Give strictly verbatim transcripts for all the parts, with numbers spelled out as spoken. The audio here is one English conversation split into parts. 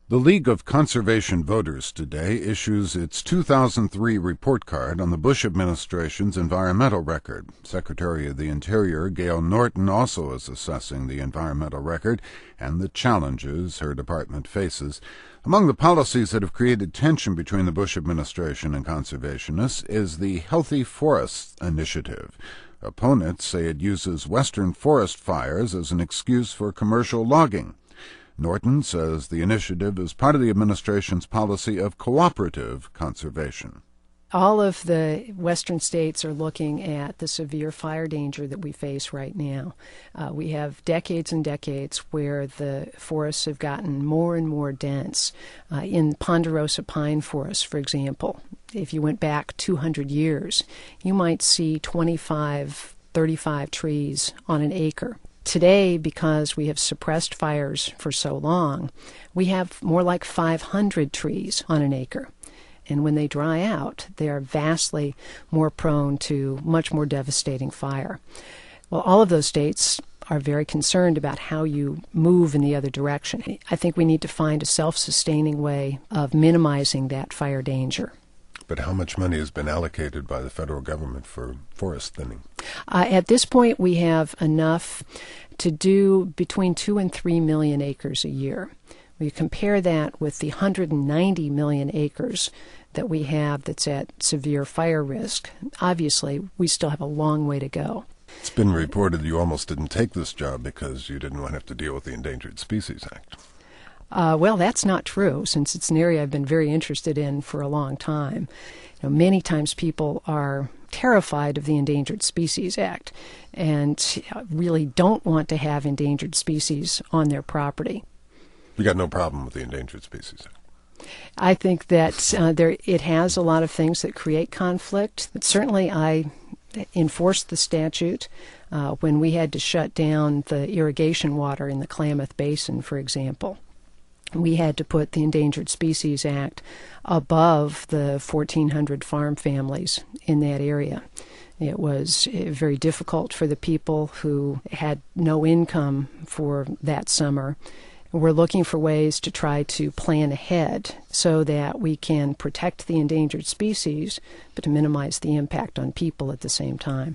The League of Conservation Voters today issues its two thousand three report card on the Bush administration's environmental record. Secretary of the Interior Gale Norton also is assessing the environmental record and the challenges her department faces. Among the policies that have created tension between the Bush administration and conservationists is the Healthy Forests Initiative. Opponents say it uses western forest fires as an excuse for commercial logging. Norton says the initiative is part of the administration's policy of cooperative conservation. All of the western states are looking at the severe fire danger that we face right now. Uh, we have decades and decades where the forests have gotten more and more dense. Uh, in ponderosa pine forests, for example, if you went back two hundred years, you might see twenty-five, thirty-five trees on an acre. Today, because we have suppressed fires for so long, we have more like five hundred trees on an acre. And when they dry out, they are vastly more prone to much more devastating fire. Well, all of those states are very concerned about how you move in the other direction. I think we need to find a self-sustaining way of minimizing that fire danger. But how much money has been allocated by the federal government for forest thinning? Uh, at this point, we have enough to do between two and three million acres a year. We compare that with the one hundred ninety million acres that we have that's at severe fire risk. Obviously, we still have a long way to go. It's been reported you almost didn't take this job because you didn't want to have to deal with the Endangered Species Act. Uh, well, that's not true, since it's an area I've been very interested in for a long time. You know, many times people are terrified of the Endangered Species Act and really don't want to have endangered species on their property. You got no problem with the Endangered Species Act? I think that uh, there it has a lot of things that create conflict. But certainly, I enforced the statute uh, when we had to shut down the irrigation water in the Klamath Basin, for example. We had to put the Endangered Species Act above the fourteen hundred farm families in that area. It was very difficult for the people who had no income for that summer. We're looking for ways to try to plan ahead so that we can protect the endangered species, but to minimize the impact on people at the same time.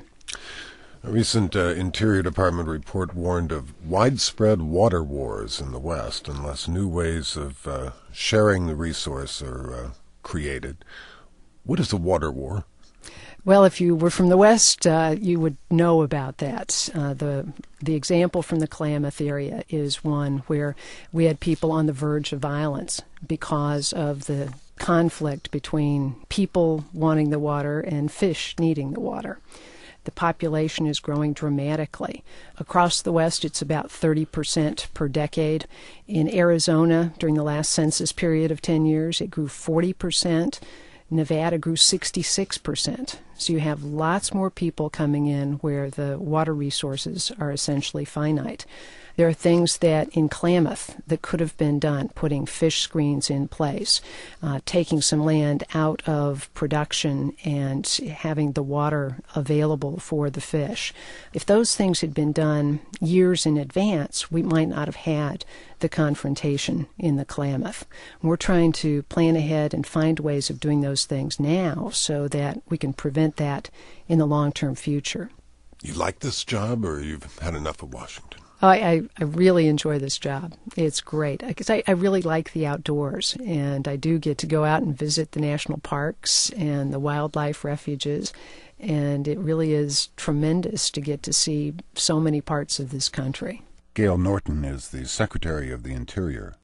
A recent uh, Interior Department report warned of widespread water wars in the West unless new ways of uh, sharing the resource are uh, created. What is a water war? Well, if you were from the West, uh, you would know about that. Uh, the the example from the Klamath area is one where we had people on the verge of violence because of the conflict between people wanting the water and fish needing the water. The population is growing dramatically. Across the West, it's about thirty percent per decade. In Arizona, during the last census period of ten years, it grew forty percent. Nevada grew sixty-six percent. So you have lots more people coming in where the water resources are essentially finite. There are things that in Klamath that could have been done, putting fish screens in place, uh, taking some land out of production and having the water available for the fish. If those things had been done years in advance, we might not have had the confrontation in the Klamath. We're trying to plan ahead and find ways of doing those things now so that we can prevent that in the long-term future. You like this job, or you've had enough of Washington? Oh, I, I really enjoy this job. It's great because I, I really like the outdoors, and I do get to go out and visit the national parks and the wildlife refuges, and it really is tremendous to get to see so many parts of this country. Gale Norton is the Secretary of the Interior.